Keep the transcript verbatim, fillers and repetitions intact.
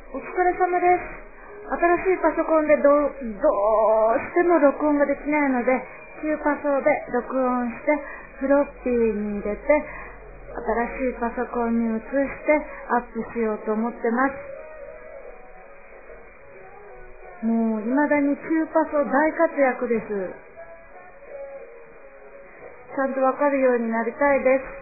お疲れ様です。新しいパソコンでどう、どうしても録音ができないので、旧パソで録音してフロッピーに入れて、新しいパソコンに移してアップしようと思ってます。もう未だに旧パソ大活躍です。ちゃんとわかるようになりたいです。